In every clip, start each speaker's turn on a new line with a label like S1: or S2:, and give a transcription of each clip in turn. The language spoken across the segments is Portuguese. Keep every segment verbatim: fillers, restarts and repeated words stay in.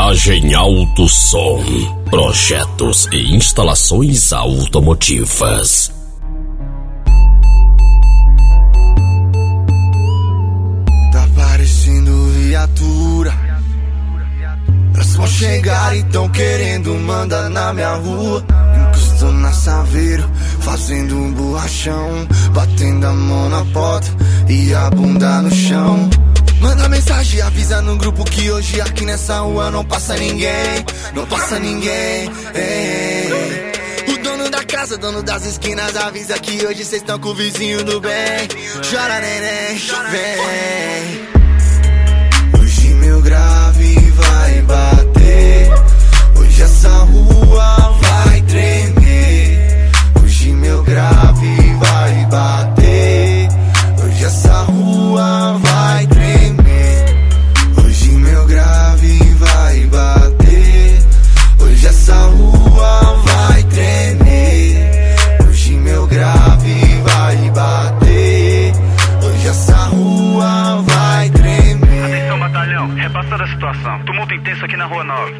S1: Garagem Alto Som. Projetos e instalações automotivas.
S2: Tá parecendo viatura. Elas vão chegar e tão querendo mandar na minha rua. Encostou na Saveiro, fazendo um borrachão, batendo a mão na porta e a bunda no chão. Manda mensagem, avisa no grupo que hoje aqui nessa rua não passa ninguém, não passa ninguém. Ei. O dono da casa, dono das esquinas, avisa que hoje cês tão com o vizinho do bem. Chora neném, vem. Hoje meu grave vai bater, hoje essa rua vai tremer. Hoje meu grave vai bater, hoje essa rua vai tremer. Hoje meu grave vai bater, hoje essa rua vai tremer. Hoje meu grave vai bater, hoje essa rua vai tremer.
S3: Atenção batalhão, repassando a situação. Tumulto intenso aqui na Rua nove.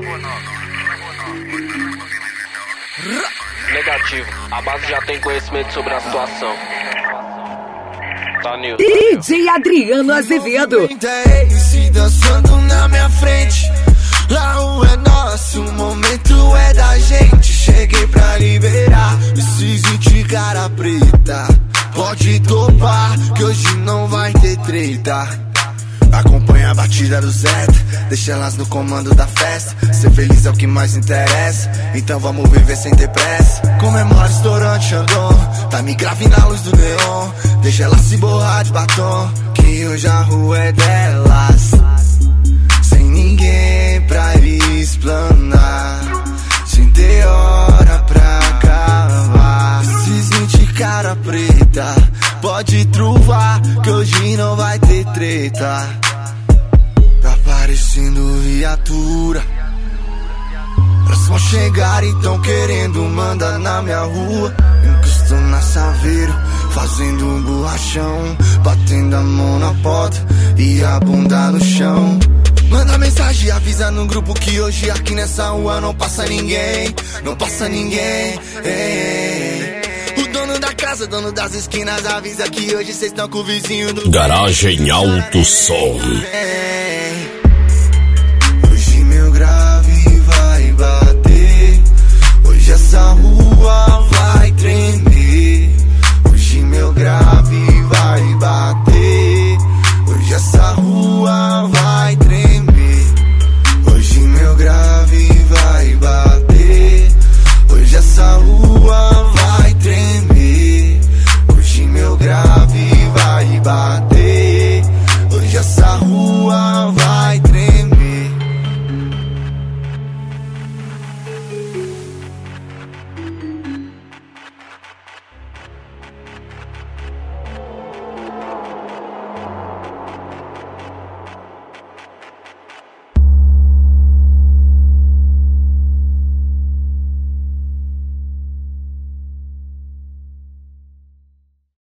S4: Negativo, a base já tem conhecimento sobre a situação. Tá, Nil.
S5: D J Adriano Azevedo.
S2: Se dançando na minha frente, a rua é nossa, o momento é da gente. Cheguei pra liberar esses vinte cara preta. Pode topar que hoje não vai ter treta. Acompanha a batida do Zeta, deixa elas no comando da festa. Ser feliz é o que mais interessa, então vamos viver sem ter pressa. Comemora estourante Xandão, tá me grave na luz do neon. Deixa elas se borrar de batom, que hoje a rua é delas. Sem ninguém pra explanar, sem ter hora pra acabar. Esses vinte cara preta, pode truvar que hoje não vai ter treta. Tá parecendo viatura. Elas vão chegar e tão querendo mandar na minha rua. Encostou na Saveiro, fazendo um borrachão, batendo a mão na porta e a bunda no chão. Manda mensagem, avisa no grupo que hoje aqui nessa rua não passa ninguém, não passa ninguém. Ei. O dono da casa, dono das esquinas, avisa que hoje cês tão com o vizinho do
S1: Garagem Alto Som.
S2: Hoje meu grave vai bater, hoje essa rua vai tremer. Hoje meu grave